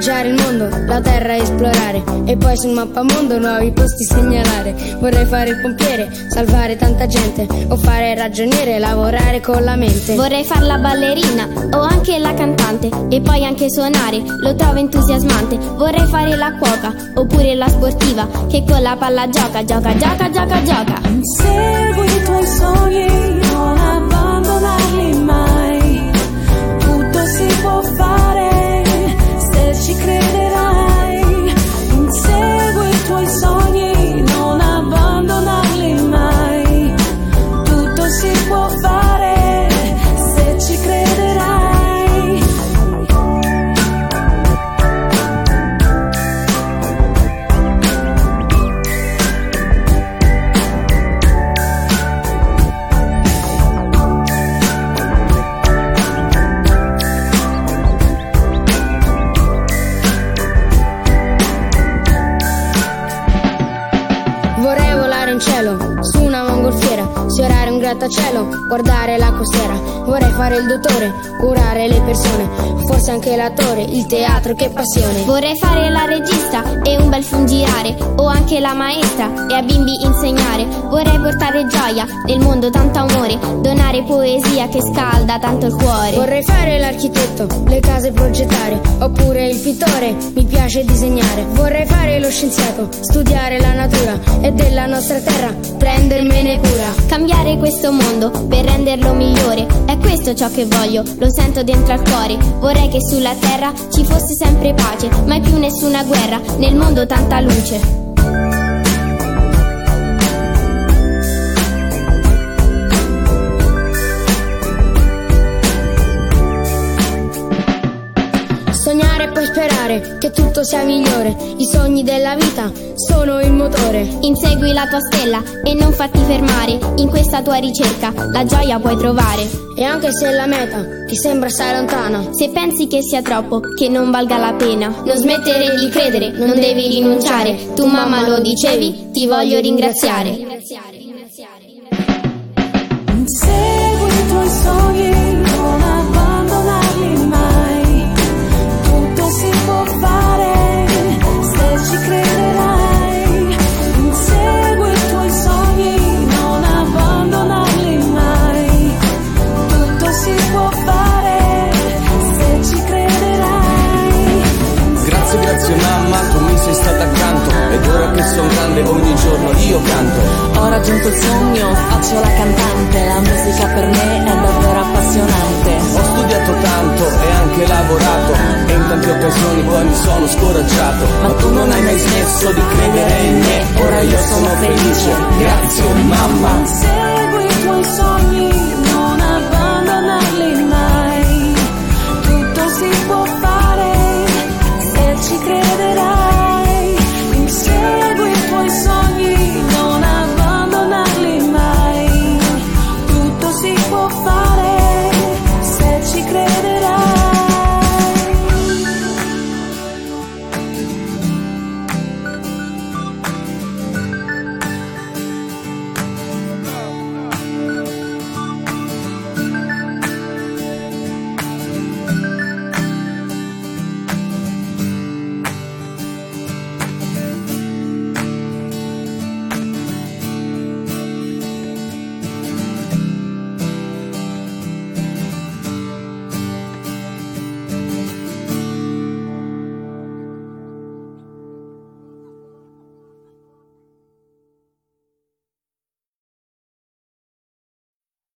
viaggiare il mondo, la terra esplorare, e poi sul mappamondo nuovi posti segnalare. Vorrei fare il pompiere, salvare tanta gente, o fare il ragioniere, lavorare con la mente. Vorrei far la ballerina o anche la cantante, e poi anche suonare, lo trovo entusiasmante. Vorrei fare la cuoca oppure la sportiva, che con la palla gioca, gioca, gioca, gioca, gioca. Segui i tuoi sogni, non abbandonarli mai. Tutto si può fare se ci crederai. Insegui i tuoi sogni, non abbandonarli mai. Tutto si può fare se ci crederai. Vorrei volare in cielo, su una mongolfiera, sfiorare un grattacielo, guardare la costiera. Vorrei fare il dottore, curare le persone, forse anche l'attore, il teatro, che passione. Vorrei fare la regista e un bel film girare, o anche la maestra e a bimbi insegnare. Vorrei portare gioia nel mondo, tanto amore, donare poesia che scalda tanto il cuore. Vorrei fare l'architetto, le case progettare, oppure il pittore, mi piace disegnare. Vorrei fare lo scienziato, studiare la natura e della nostra terra prendermene cura. Cambiare questo mondo per renderlo migliore, è questo ciò che voglio, lo sento dentro al cuore. Vorrei che sulla terra ci fosse sempre pace, mai più nessuna guerra, nel mondo tanta luce. Sognare e poi sperare che tutto sia migliore. I sogni della vita sono il motore. Insegui la tua stella e non farti fermare. In questa tua ricerca la gioia puoi trovare. E anche se la meta ti sembra assai lontana, se pensi che sia troppo, che non valga la pena, non smettere di credere, non devi rinunciare. Tu mamma lo dicevi, ti voglio ringraziare. Segui i tuoi sogni, non abbandonarli mai. Tutto si può fare se ci crederai. Insegui i tuoi sogni, non abbandonarli mai. Tutto si può fare se ci crederai. Grazie, grazie mamma, tu mi sei stata accanto, ed ora che sono grande ogni giorno io canto. Ho raggiunto il sogno, faccio la cantante, la musica per me è davvero appassionante. Ho studiato tanto e anche lavorato, e in tante occasioni poi mi sono scoraggiato. Ma tu non hai mai smesso di credere in me, ora io sono felice. Grazie mamma.